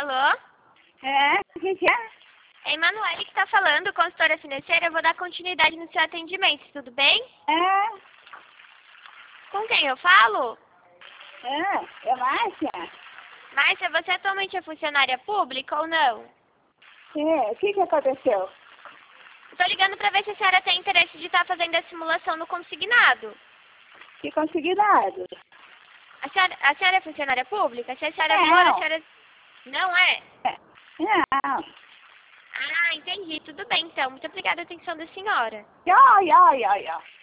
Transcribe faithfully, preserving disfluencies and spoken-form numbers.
Alô? É, o que, que é? É Emanuele que está falando, consultora financeira. Eu vou dar continuidade no seu atendimento, tudo bem? É, Com quem eu falo? é, é Márcia? Márcia, você atualmente é funcionária pública ou não? É, o que, que aconteceu? Estou ligando para ver se a senhora tem interesse de estar fazendo a simulação no consignado. Que consignado? A senhora, a senhora é funcionária pública? Se a senhora Não. for, a senhora... Não é? É, não. Ah, entendi. Tudo bem, então. Muito obrigada pela atenção da senhora. Ai, ai, ai, ai.